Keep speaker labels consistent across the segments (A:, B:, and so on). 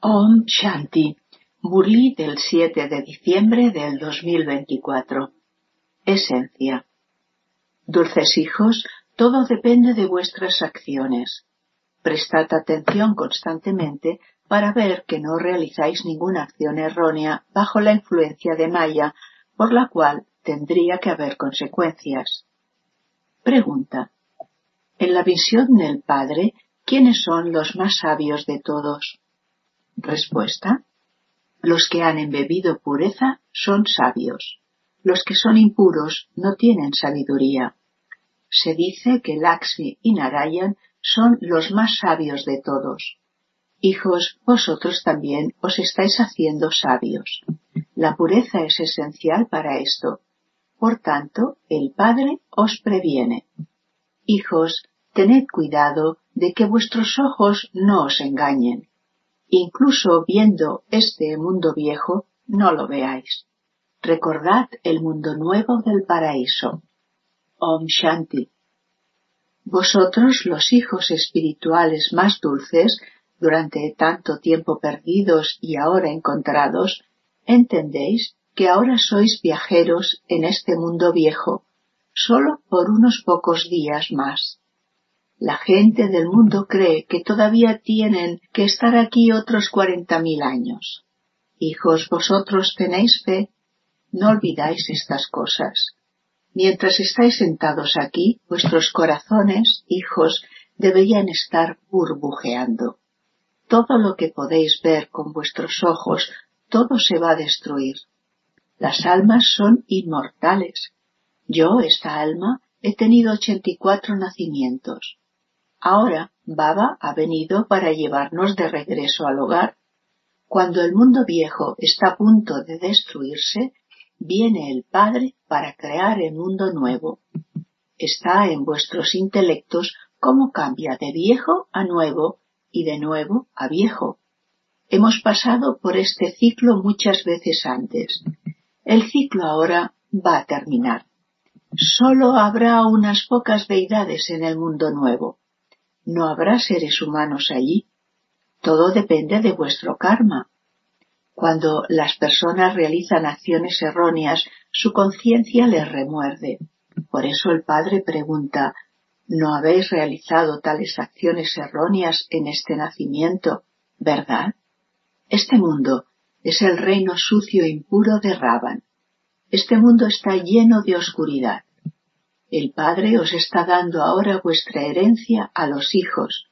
A: Om Shanti, Murli del 7 de diciembre del 2024. Esencia. Dulces hijos, todo depende de vuestras acciones. Prestad atención constantemente para ver que no realizáis ninguna acción errónea bajo la influencia de Maya, por la cual tendría que haber consecuencias. Pregunta. En la visión del Padre, ¿quiénes son los más sabios de todos? Respuesta. Los que han embebido pureza son sabios. Los que son impuros no tienen sabiduría. Se dice que Lakshmi y Narayan son los más sabios de todos. Hijos, vosotros también os estáis haciendo sabios. La pureza es esencial para esto. Por tanto, el Padre os previene. Hijos, tened cuidado de que vuestros ojos no os engañen. Incluso viendo este mundo viejo, no lo veáis. Recordad el mundo nuevo del paraíso. Om Shanti. Vosotros, los hijos espirituales más dulces, durante tanto tiempo perdidos y ahora encontrados, entendéis que ahora sois viajeros en este mundo viejo, solo por unos pocos días más. La gente del mundo cree que todavía tienen que estar aquí otros 40.000 años. Hijos, vosotros tenéis fe, no olvidáis estas cosas. Mientras estáis sentados aquí, vuestros corazones, hijos, deberían estar burbujeando. Todo lo que podéis ver con vuestros ojos, todo se va a destruir. Las almas son inmortales. Yo, esta alma, he tenido 84 nacimientos. Ahora Baba ha venido para llevarnos de regreso al hogar. Cuando el mundo viejo está a punto de destruirse, viene el Padre para crear el mundo nuevo. Está en vuestros intelectos cómo cambia de viejo a nuevo y de nuevo a viejo. Hemos pasado por este ciclo muchas veces antes. El ciclo ahora va a terminar. Solo habrá unas pocas deidades en el mundo nuevo. No habrá seres humanos allí. Todo depende de vuestro karma. Cuando las personas realizan acciones erróneas, su conciencia les remuerde. Por eso el Padre pregunta, ¿no habéis realizado tales acciones erróneas en este nacimiento, verdad? Este mundo es el reino sucio e impuro de Ravan. Este mundo está lleno de oscuridad. El Padre os está dando ahora vuestra herencia a los hijos.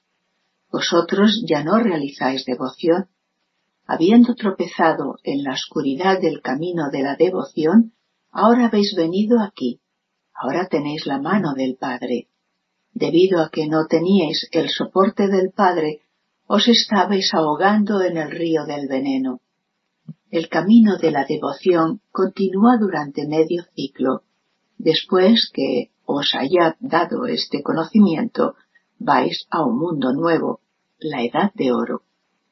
A: Vosotros ya no realizáis devoción. Habiendo tropezado en la oscuridad del camino de la devoción, ahora habéis venido aquí. Ahora tenéis la mano del Padre. Debido a que no teníais el soporte del Padre, os estabais ahogando en el río del veneno. El camino de la devoción continúa durante medio ciclo. Después que os haya dado este conocimiento, vais a un mundo nuevo, la edad de oro.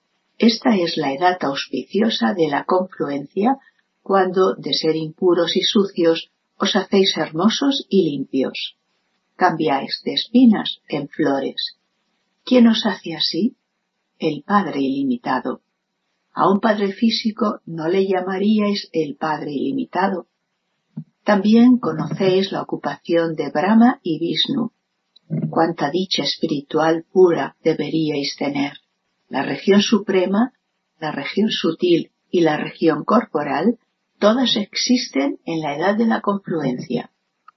A: Esta es la edad auspiciosa de la confluencia, cuando, de ser impuros y sucios, os hacéis hermosos y limpios. Cambiáis de espinas en flores. ¿Quién os hace así? El Padre ilimitado. A un Padre físico no le llamaríais el Padre ilimitado. También conocéis la ocupación de Brahma y Vishnu. Cuánta dicha espiritual pura deberíais tener. La región suprema, la región sutil y la región corporal, todas existen en la edad de la confluencia.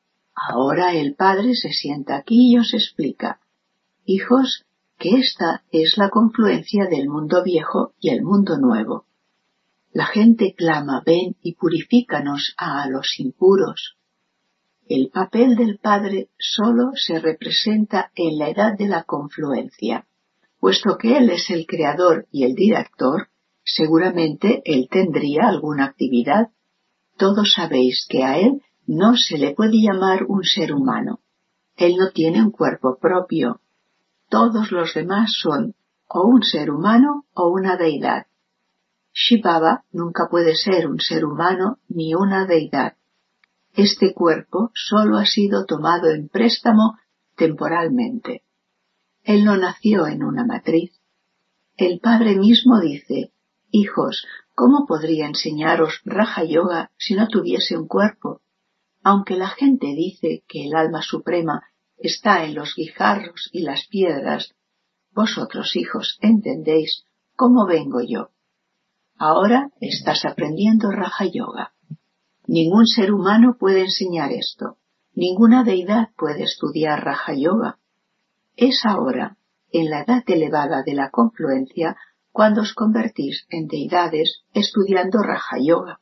A: Ahora el Padre se sienta aquí y os explica, hijos, que esta es la confluencia del mundo viejo y el mundo nuevo. La gente clama, ven y purifícanos a los impuros. El papel del Padre solo se representa en la edad de la confluencia. Puesto que Él es el creador y el director, seguramente Él tendría alguna actividad. Todos sabéis que a Él no se le puede llamar un ser humano. Él no tiene un cuerpo propio. Todos los demás son o un ser humano o una deidad. Shiv Baba nunca puede ser un ser humano ni una deidad. Este cuerpo solo ha sido tomado en préstamo temporalmente. Él no nació en una matriz. El Padre mismo dice: hijos, ¿cómo podría enseñaros Raja Yoga si no tuviese un cuerpo? Aunque la gente dice que el alma suprema está en los guijarros y las piedras, vosotros, hijos, entendéis cómo vengo yo. Ahora estás aprendiendo Raja Yoga. Ningún ser humano puede enseñar esto. Ninguna deidad puede estudiar Raja Yoga. Es ahora, en la edad elevada de la confluencia, cuando os convertís en deidades estudiando Raja Yoga.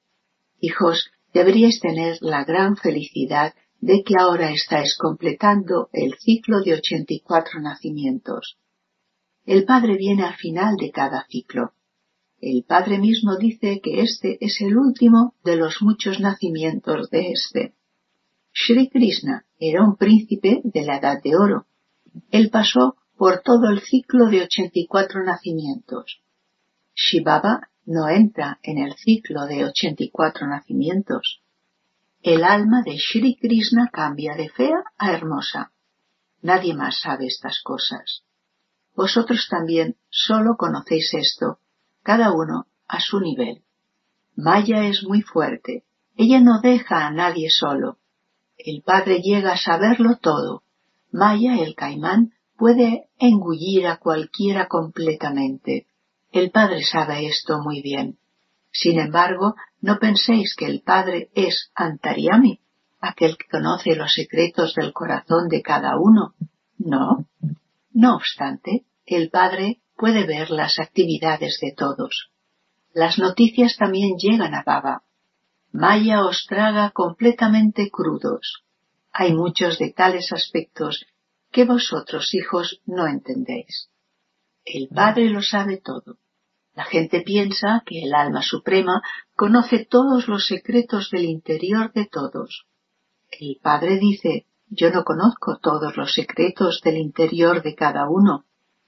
A: Hijos, deberíais tener la gran felicidad de que ahora estáis completando el ciclo de 84 nacimientos. El Padre viene al final de cada ciclo. El Padre mismo dice que este es el último de los muchos nacimientos de este. Shri Krishna era un príncipe de la Edad de Oro. Él pasó por todo el ciclo de 84 nacimientos. Shiv Baba no entra en el ciclo de 84 nacimientos. El alma de Shri Krishna cambia de fea a hermosa. Nadie más sabe estas cosas. Vosotros también solo conocéis esto, cada uno a su nivel. Maya es muy fuerte. Ella no deja a nadie solo. El Padre llega a saberlo todo. Maya, el caimán, puede engullir a cualquiera completamente. El Padre sabe esto muy bien. Sin embargo, no penséis que el Padre es Antaryami, aquel que conoce los secretos del corazón de cada uno. No. No obstante, el Padre puede ver las actividades de todos. Las noticias también llegan a Baba. Maya os traga completamente crudos. Hay muchos de tales aspectos que vosotros, hijos, no entendéis. El Padre lo sabe todo. La gente piensa que el alma suprema conoce todos los secretos del interior de todos. El Padre dice: yo no conozco todos los secretos del interior de cada uno.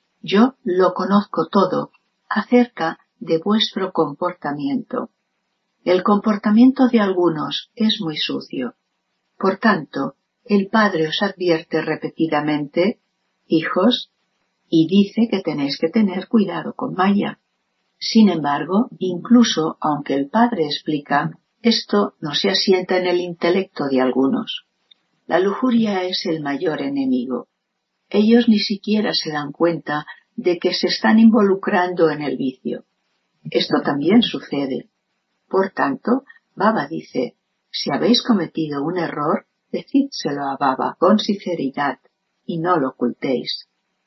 A: Yo lo conozco todo acerca de vuestro comportamiento. El comportamiento de algunos es muy sucio. Por tanto, el Padre os advierte repetidamente: hijos, y dice que tenéis que tener cuidado con Maya. Sin embargo, incluso aunque el Padre explica, esto no se asienta en el intelecto de algunos. La lujuria es el mayor enemigo. Ellos ni siquiera se dan cuenta de que se están involucrando en el vicio. Esto también sucede. Por tanto, Baba dice: si habéis cometido un error, decídselo a Baba con sinceridad y no lo ocultéis.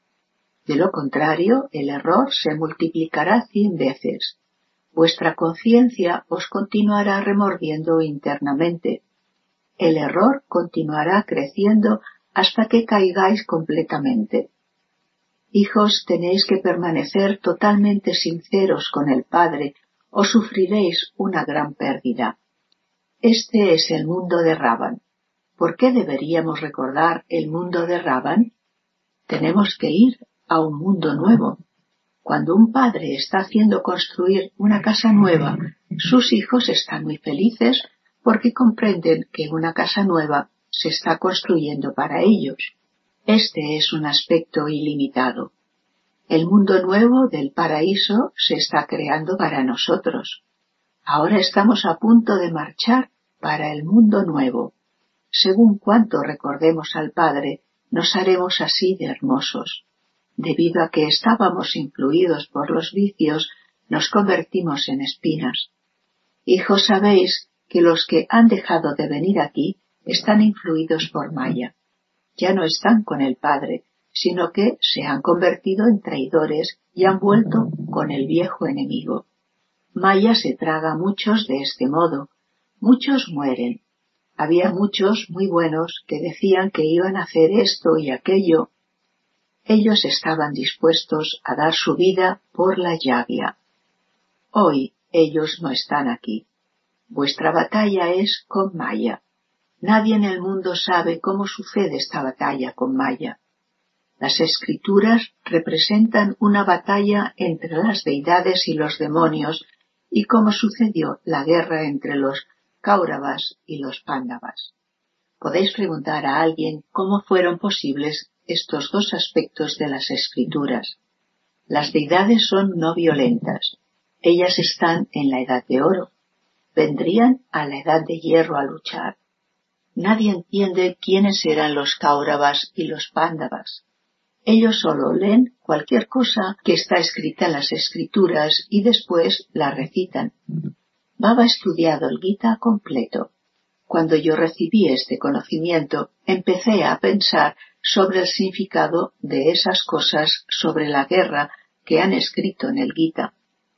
A: De lo contrario, el error se multiplicará 100 veces. Vuestra conciencia os continuará remordiendo internamente. El error continuará creciendo hasta que caigáis completamente. Hijos, tenéis que permanecer totalmente sinceros con el Padre o sufriréis una gran pérdida. Este es el mundo de Ravan. ¿Por qué deberíamos recordar el mundo de Ravan? Tenemos que ir a un mundo nuevo. Cuando un padre está haciendo construir una casa nueva, sus hijos están muy felices porque comprenden que una casa nueva se está construyendo para ellos. Este es un aspecto ilimitado. El mundo nuevo del paraíso se está creando para nosotros. Ahora estamos a punto de marchar para el mundo nuevo. Según cuanto recordemos al Padre, nos haremos así de hermosos. Debido a que estábamos influidos por los vicios, nos convertimos en espinas. Hijos, sabéis que los que han dejado de venir aquí están influidos por Maya. Ya no están con el Padre, sino que se han convertido en traidores y han vuelto con el viejo enemigo. Maya se traga a muchos de este modo. Muchos mueren. Había muchos muy buenos que decían que iban a hacer esto y aquello. Ellos estaban dispuestos a dar su vida por la yagya. Hoy ellos no están aquí. Vuestra batalla es con Maya. Nadie en el mundo sabe cómo sucede esta batalla con Maya. Las escrituras representan una batalla entre las deidades y los demonios y cómo sucedió la guerra entre los Kauravas y los Pándavas. Podéis preguntar a alguien cómo fueron posibles estos dos aspectos de las escrituras. Las deidades son no violentas. Ellas están en la edad de oro. Vendrían a la edad de hierro a luchar. Nadie entiende quiénes eran los Kauravas y los Pándavas. Ellos solo leen cualquier cosa que está escrita en las escrituras y después la recitan. Baba ha estudiado el Gita completo. Cuando yo recibí este conocimiento, empecé a pensar sobre el significado de esas cosas sobre la guerra que han escrito en el Gita.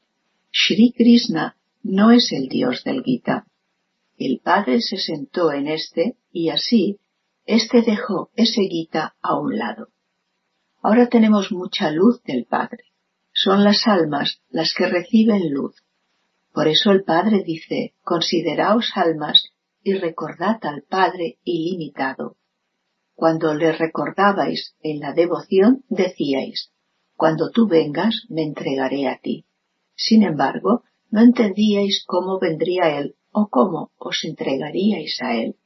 A: Shri Krishna no es el Dios del Gita. El Padre se sentó en y así, dejó ese Gita a un lado. Ahora tenemos mucha luz del Padre. Son las almas las que reciben luz. Por eso el Padre dice, consideraos almas y recordad al Padre ilimitado. Cuando le recordabais en la devoción, decíais, cuando tú vengas, me entregaré a ti. Sin embargo, no entendíais cómo vendría Él o cómo os entregaríais a Él.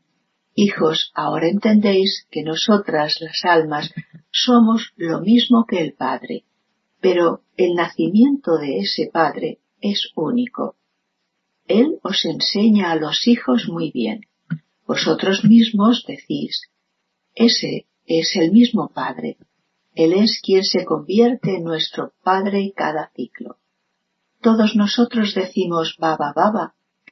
A: Hijos, ahora entendéis que nosotras, las almas, somos lo mismo que el Padre, pero el nacimiento de ese Padre es único. Él os enseña a los hijos muy bien. Vosotros mismos decís, ese es el mismo Padre. Él es quien se convierte en nuestro Padre cada ciclo. Todos nosotros decimos Baba, Baba,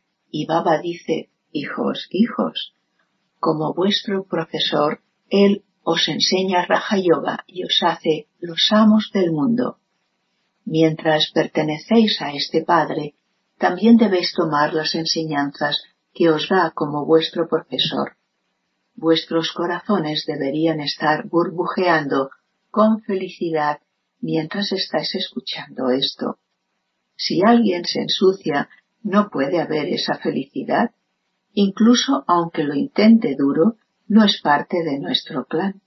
A: y Baba dice, hijos, hijos. Como vuestro profesor, Él os enseña Raja Yoga y os hace los amos del mundo. Mientras pertenecéis a este Padre, también debéis tomar las enseñanzas que os da como vuestro profesor. Vuestros corazones deberían estar burbujeando con felicidad mientras estáis escuchando esto. Si alguien se ensucia, no puede haber esa felicidad. Incluso aunque lo intente duro, no es parte de nuestro clan.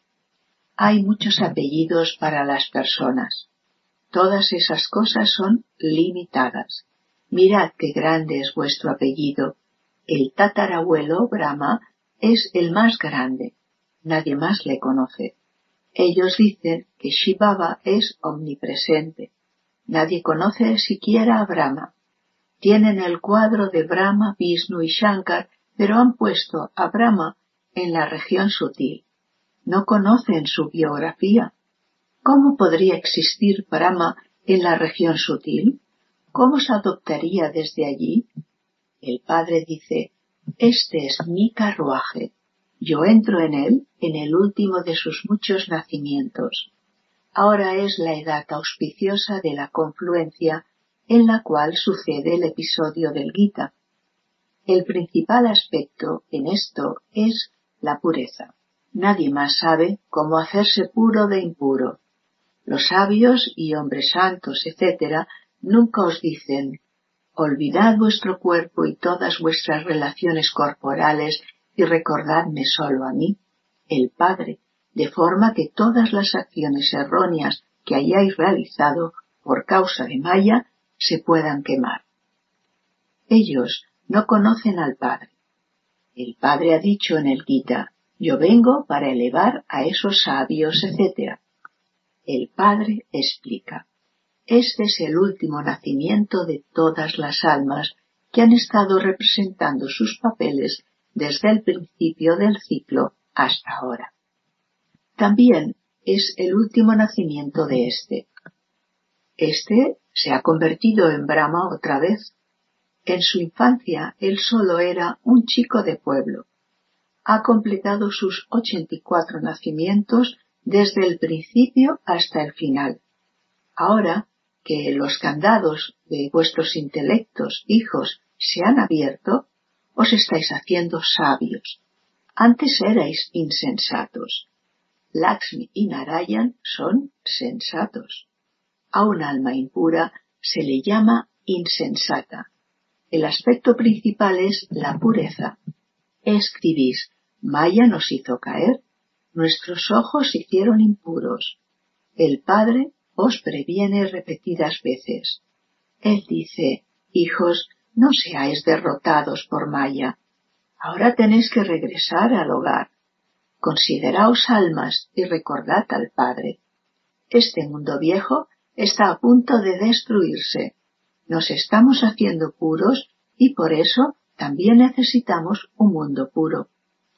A: Hay muchos apellidos para las personas. Todas esas cosas son limitadas. Mirad qué grande es vuestro apellido. El tatarabuelo Brahma es el más grande. Nadie más le conoce. Ellos dicen que Shiv Baba es omnipresente. Nadie conoce siquiera a Brahma. Tienen el cuadro de Brahma, Vishnu y Shankar, pero han puesto a Brahma en la región sutil. No conocen su biografía. ¿Cómo podría existir Brahma en la región sutil? ¿Cómo se adoptaría desde allí? El Padre dice, este es mi carruaje. Yo entro en él en el último de sus muchos nacimientos. Ahora es la edad auspiciosa de la confluencia en la cual sucede el episodio del Gita. El principal aspecto en esto es la pureza. Nadie más sabe cómo hacerse puro de impuro. Los sabios y hombres santos, etc., nunca os dicen, olvidad vuestro cuerpo y todas vuestras relaciones corporales y recordadme solo a mí, el Padre, de forma que todas las acciones erróneas que hayáis realizado por causa de Maya se puedan quemar. Ellos no conocen al Padre. El Padre ha dicho en el Gita, yo vengo para elevar a esos sabios, etc. El Padre explica, este es el último nacimiento de todas las almas que han estado representando sus papeles desde el principio del ciclo hasta ahora. También es el último nacimiento de este. Este se ha convertido en Brahma otra vez. En su infancia él solo era un chico de pueblo. Ha completado sus 84 nacimientos desde el principio hasta el final. Ahora que los candados de vuestros intelectos, hijos, se han abierto, os estáis haciendo sabios. Antes erais insensatos. Lakshmi y Narayan son sensatos. A un alma impura se le llama insensata. El aspecto principal es la pureza. Escribís, Maya nos hizo caer, nuestros ojos se hicieron impuros. El Padre os previene repetidas veces. Él dice, hijos, no seáis derrotados por Maya. Ahora tenéis que regresar al hogar. Consideraos almas y recordad al Padre. Este mundo viejo está a punto de destruirse. Nos estamos haciendo puros y por eso también necesitamos un mundo puro.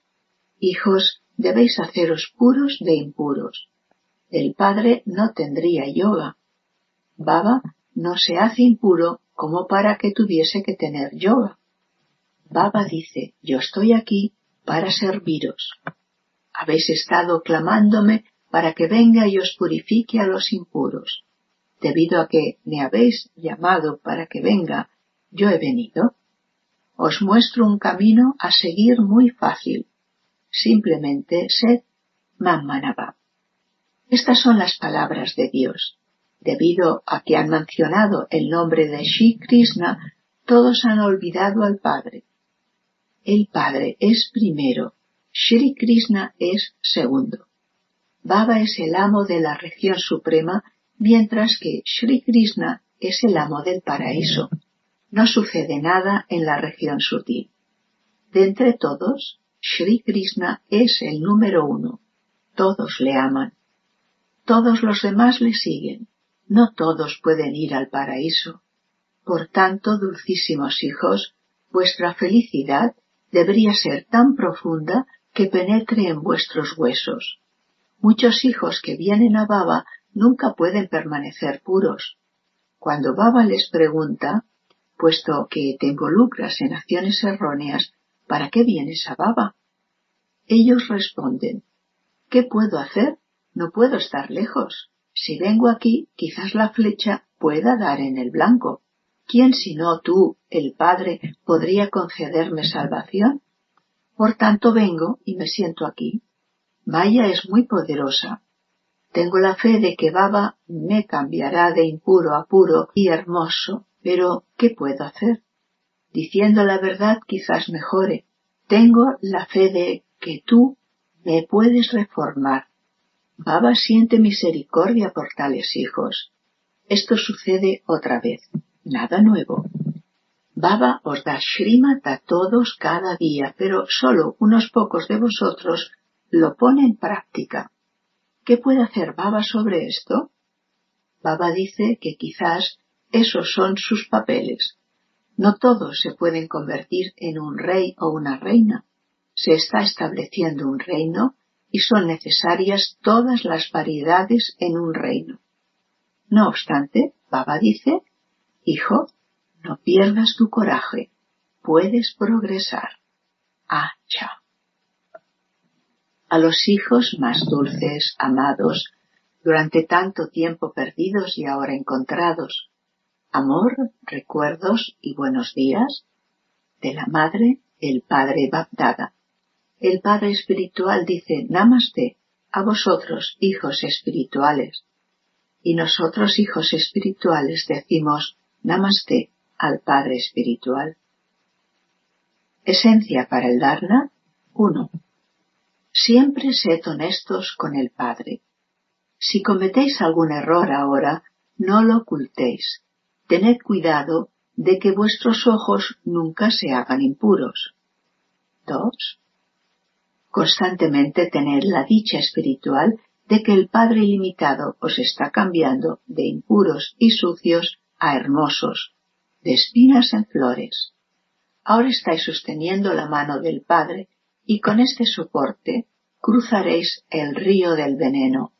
A: Hijos, debéis haceros puros de impuros. El padre no tendría yoga. Baba no se hace impuro como para que tuviese que tener yoga. Baba dice, yo estoy aquí para serviros. Habéis estado clamándome para que venga y os purifique a los impuros. Debido a que me habéis llamado para que venga, yo he venido. Os muestro un camino a seguir muy fácil. Simplemente sed Mammanabha. Estas son las palabras de Dios. Debido a que han mencionado el nombre de Shri Krishna, todos han olvidado al Padre. El Padre es primero, Shri Krishna es segundo. Baba es el amo de la región suprema, mientras que Shri Krishna es el amo del paraíso. No sucede nada en la región sutil. De entre todos, Shri Krishna es el número 1. Todos le aman. Todos los demás le siguen. No todos pueden ir al paraíso. Por tanto, dulcísimos hijos, vuestra felicidad debería ser tan profunda que penetre en vuestros huesos. Muchos hijos que vienen a Baba nunca pueden permanecer puros. Cuando Baba les pregunta, puesto que te involucras en acciones erróneas, ¿para qué vienes a Baba? Ellos responden, ¿qué puedo hacer? No puedo estar lejos. Si vengo aquí, quizás la flecha pueda dar en el blanco. ¿Quién sino tú, el Padre, podría concederme salvación? Por tanto vengo y me siento aquí. Maya es muy poderosa. Tengo la fe de que Baba me cambiará de impuro a puro y hermoso, pero ¿qué puedo hacer? Diciendo la verdad quizás mejore. Tengo la fe de que tú me puedes reformar. Baba siente misericordia por tales hijos. Esto sucede otra vez. Nada nuevo. Baba os da Shrimad a todos cada día, pero solo unos pocos de vosotros lo pone en práctica. ¿Qué puede hacer Baba sobre esto? Baba dice que quizás esos son sus papeles. No todos se pueden convertir en un rey o una reina. Se está estableciendo un reino y son necesarias todas las variedades en un reino. No obstante, Baba dice, hijo, no pierdas tu coraje, puedes progresar. Acha. A los hijos más dulces, amados, durante tanto tiempo perdidos y ahora encontrados, amor, recuerdos y buenos días, de la madre, el padre Bapdada. El Padre Espiritual dice Namaste a vosotros, hijos espirituales. Y nosotros, hijos espirituales, decimos Namaste al Padre Espiritual. Esencia para el Dharna. 1. Siempre sed honestos con el Padre. Si cometéis algún error ahora, no lo ocultéis. Tened cuidado de que vuestros ojos nunca se hagan impuros. 2. Constantemente tened la dicha espiritual de que el Padre ilimitado os está cambiando de impuros y sucios a hermosos, de espinas en flores. Ahora estáis sosteniendo la mano del Padre y con este soporte cruzaréis el río del veneno.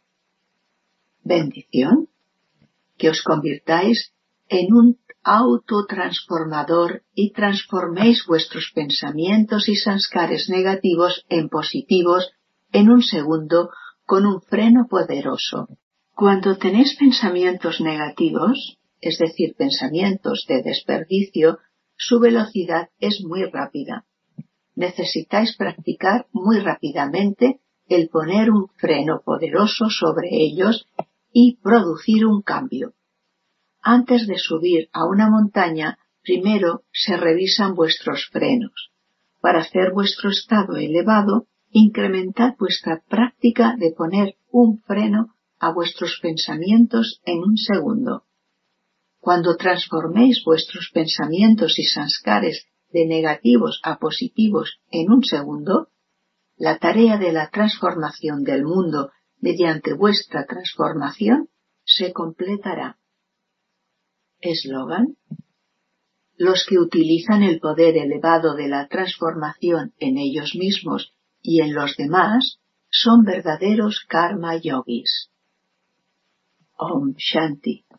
A: Bendición. Que os convirtáis en un autotransformador y transforméis vuestros pensamientos y sanskares negativos en positivos en un segundo con un freno poderoso. Cuando tenéis pensamientos negativos, es decir, pensamientos de desperdicio, su velocidad es muy rápida. Necesitáis practicar muy rápidamente el poner un freno poderoso sobre ellos y producir un cambio. Antes de subir a una montaña, primero se revisan vuestros frenos. Para hacer vuestro estado elevado, incrementad vuestra práctica de poner un freno a vuestros pensamientos en un segundo. Cuando transforméis vuestros pensamientos y sanskares de negativos a positivos en un segundo, la tarea de la transformación del mundo mediante vuestra transformación se completará. Eslogan: los que utilizan el poder elevado de la transformación en ellos mismos y en los demás son verdaderos karma yogis. Om Shanti.